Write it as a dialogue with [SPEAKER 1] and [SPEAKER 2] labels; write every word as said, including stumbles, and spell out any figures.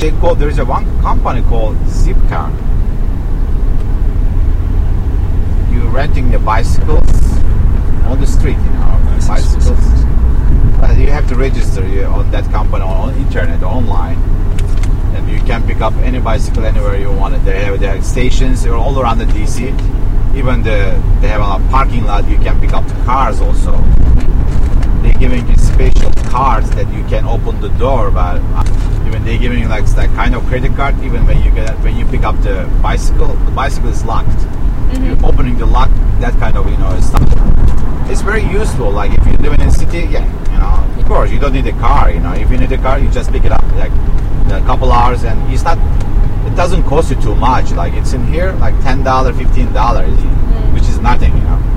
[SPEAKER 1] they call, there's a one company called Zipcar. You're renting the bicycles on the street, you know, bicycles. But you have to register on that company on internet, online. And you can pick up any bicycle anywhere you want it. They have their stations all around the D C. Even the they have a parking lot. You can pick up the cars also. They're giving you special cards that you can open the door, but even they're giving you like that kind of credit card. Even when you get when you pick up the bicycle, the bicycle is locked. Mm-hmm. You're opening the lock, that kind of you know stuff. It's very useful. Like if you're living in the city, yeah, you know, of course you don't need a car. You know, if you need a car, you just pick it up like a couple hours, and it's not. It doesn't cost you too much. Like it's in here, like ten dollars, fifteen dollars, mm. which is nothing, you know.